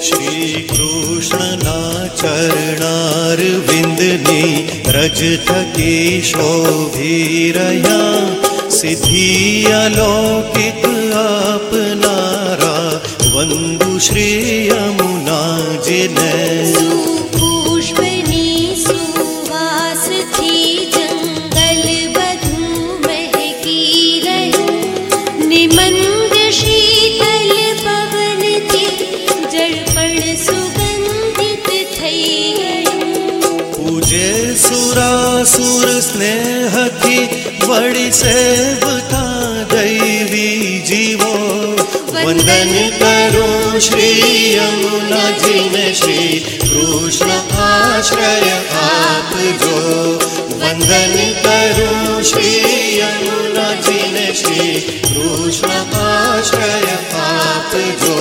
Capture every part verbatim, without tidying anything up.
श्री कृष्णना चरणारविंदनी रज थकी शोभिरया सिद्धि अलौकिक आपनारा वंदु श्री यमुना जिने सुपुष्पनी सुवास थी जंगल बधू महकी रही निमंद शीतल पवन थी जड़पण सुगंधित थई गई पूजे सुरासुर स्नेह की बड़ी सेवता दैवी जीवो वंदन करो श्री यमुना जी ने श्री कृष्ण आश्रय आप जो वंदन करो श्री यमुना जी ने श्री कृष्ण आश्रय आप जो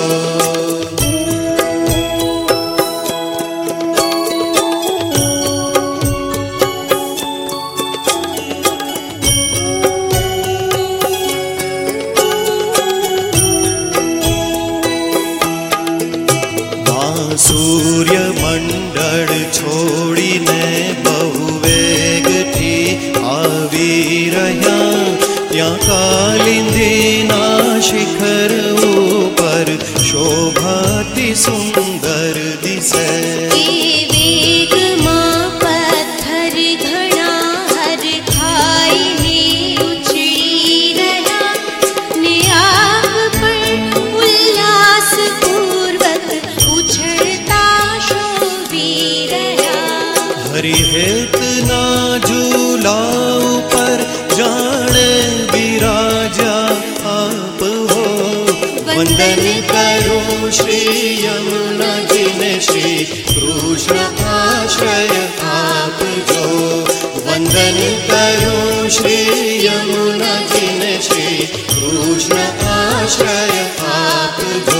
सूर्य मंडल छोड़ीने बहुवेग थी आवी रह्या त्या कालिंदीना शिखर ऊपर शोभाती सुंदर दिसे वेग मां पत्थर घना हर खाई ने उछड़ी रहा ने आग पर उल्लास पूर्वक उछड़ता शोभी रहा हरि हेत ना झूलाओ पर जाने विराजा आप हो वंदन करो श्री यमुना जी ने श्री कृष्ण आश्रय आप जो वंदन करो श्री यमुना जी ने श्री कृष्ण आश्रय आप जो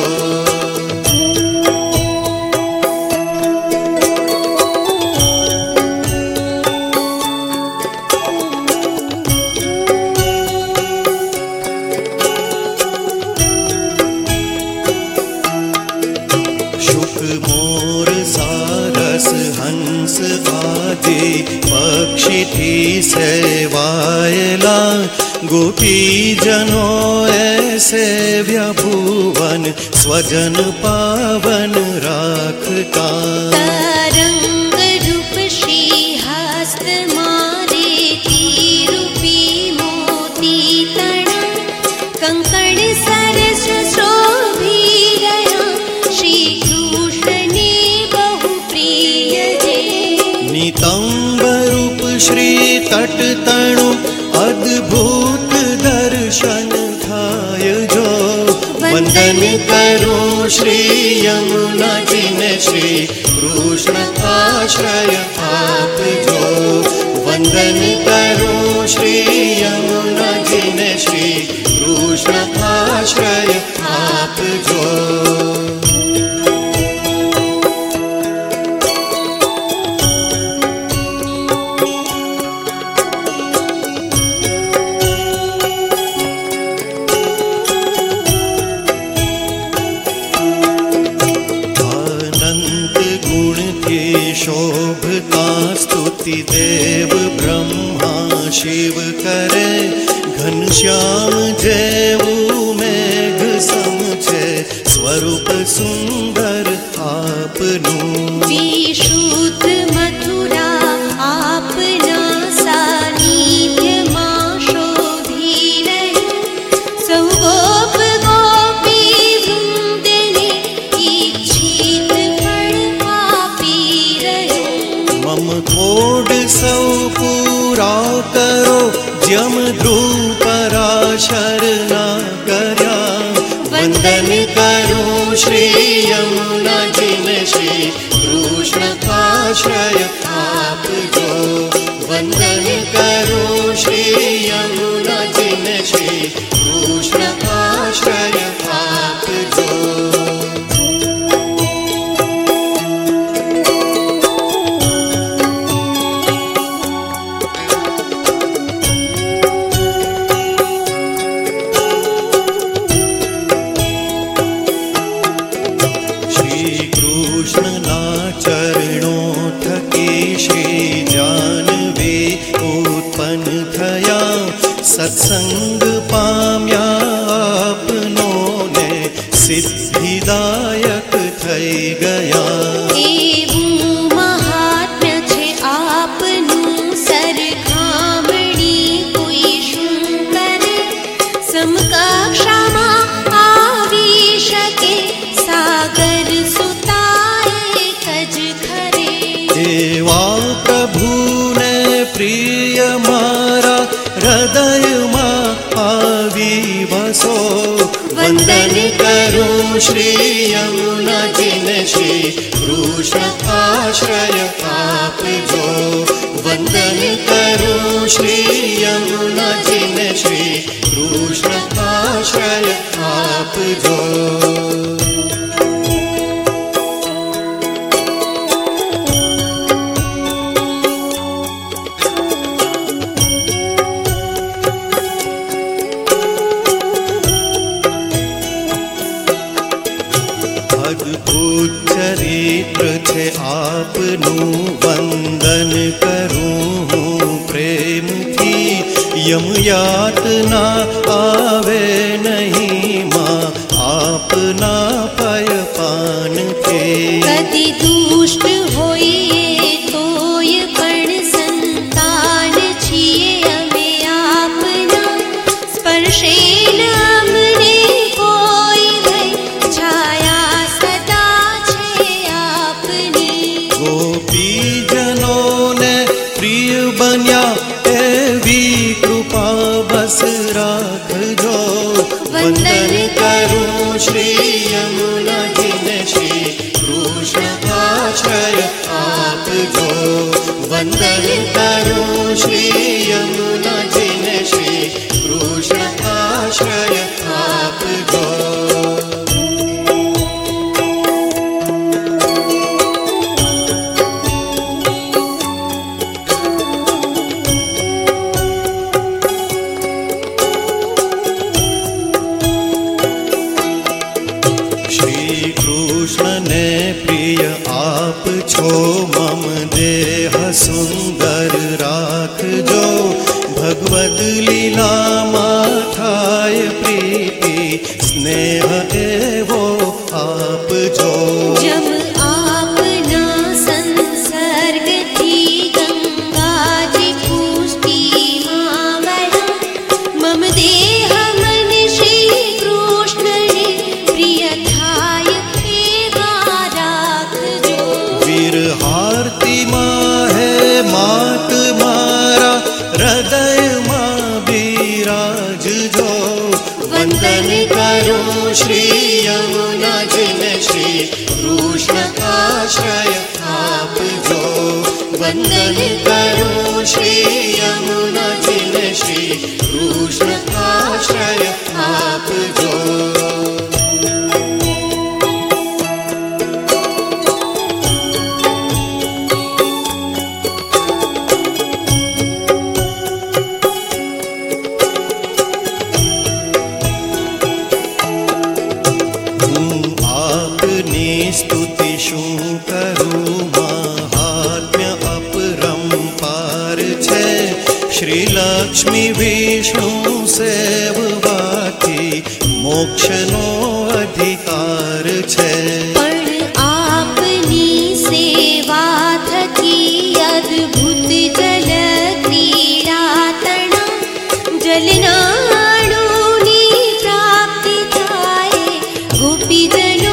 मोर सारस हंस आदि पक्षी थी सेवायला गोपी जनों ऐसे व्याभुवन स्वजन पावन राखता तरंग रूप श्री हस्त मारे रूपी मोती तण कंकण सरस शोभी गया श्री नितंब रूप श्री तट तणु अद्भुत दर्शन थाय जो वंदन करो श्री यमुना जी ने श्री कृष्ण आश्रय आप जो वंदन करो श्री यमुना जी ने श्री कृष्ण आश्रय आप जो शोभता स्तुति देव ब्रह्मा शिव करे घनश्याम जयऊ मेघ समझे स्वरूप सुंदर आपनु विशुद्ध मथुरा आपना सानिध्य मां शोभी रहे सौ गोप गोपी वृंदने इच्छित फल पापी रहे मम कोड सौ पूरा करो जम ध्रुव पराशर ना करया वंदन करो श्री यमुना जी ने श्री कृष्ण आश्रय आप जो वंदन करो श्री यमुना जी ने श्री कृष्ण आश्रय आप जो કૃષ્ણના ચરણો થકી શ્રી જાનવી ઉત્પન્ન થયા સત્સંગ પામ્યા આપનો ને સિદ્ધિદાયક થઈ ગયા એવું મહાત્મ્ય છે આપનું સરખામણી કોઈ શું કરે સમકક્ષામાં આવી શકે સાગર સુતાએ કજ ખરે એવા પ્રભુને પ્રિય મારા હૃદયમાં આવી વસો વંદન કરું શ્રી યમુનાજીને શ્રી કૃષ્ણ આશ્રય આપજો વંદન કરું શ્રી યમુનાજીને શ્રી કૃષ્ણ આશ્રય આપજો અદ્ભુત ચરિત્ર છે આપનું વંદન કરું હું પ્રેમથી યમ યાતના આવે નહીં માં આપના પયપાનથી કદી દુષ્ટ હોઈએ તોય પણ સંતાન છીએ અમે આપના સ્પર્શે ન અમને કોઈ ગઈ છાયા સદા છે આપની ગોપીજનોને પ્રિય બન્યા એવી કૃપા બસ રાખજો વંદન કરું શ્રી યમુનાજીને શ્રી કૃષ્ણ આશ્રય આપજો વંદન કરું શ્રી યમુનાજીને શ્રી કૃષ્ણ આશ્રય આપજો કૃષ્ણને પ્રિય આપ છો મમ દેહ સુંદર રાખજો ભગવદ લીલામાં થાય પ્રીતિ સ્નેહ એવો આપજો જબ આપના સંસર્ગથી ગંગાજી પુષ્ટિમાં વળા મમ દેહ મન શ્રી કૃષ્ણને પ્રિય થાય એવા રાખજો વીરહારતીમાં હે માત મારા હૃદયમાં બિરાજજો વંદન કરું શ્રી યમુનાજીને શ્રી કૃષ્ણ આશ્રય આપજો વંદન કરું શ્રી યમુનાજીને શ્રી કૃષ્ણ આશ્રય આપજો स्तुति शू करूं महात्म्य अपरंपार छे श्री लक्ष्मी विष्णु सेववाथी मोक्षनो अधिकार छे पण आपनी सेवा थकी अद्भुत जल क्रीड़ा तना जलनाणुनी प्राप्ति थाय गोपीजनो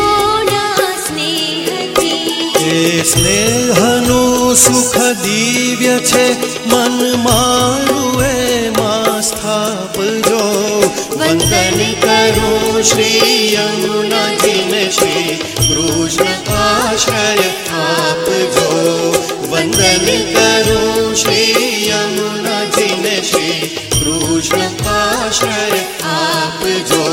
स्नेहनु सुख दिव्य छे मन मारू एमां स्थापजो वंदन करूं श्री यमुनाजीने श्री कृष्ण आश्रय आपजो वंदन करूं श्री यमुनाजीने श्री कृष्ण आश्रय आपजो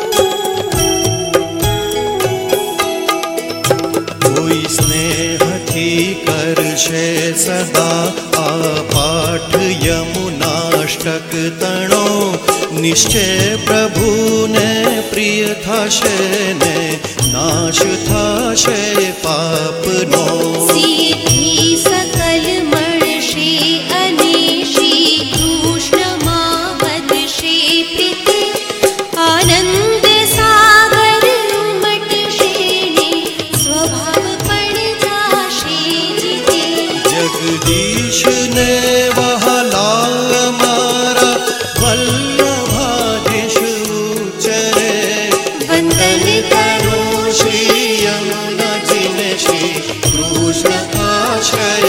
स्नेहथी सखी करशे सदा आ पाठ यमुनाष्टक तणो निश्चय प्रभु ने प्रिय थाशे ने नाश थाशे पापनो सिद्धि सकल मळशे अने श्री कृष्ण मां वदशे प्रीति आनंद सागर उमटशे ने स्वभाव पण जाशे जीते जगदीश ने वहला मारा वल्लभाधीश उच्चरे वंदन करो श्री यमुना जी ने श्री कृष्ण आश्रय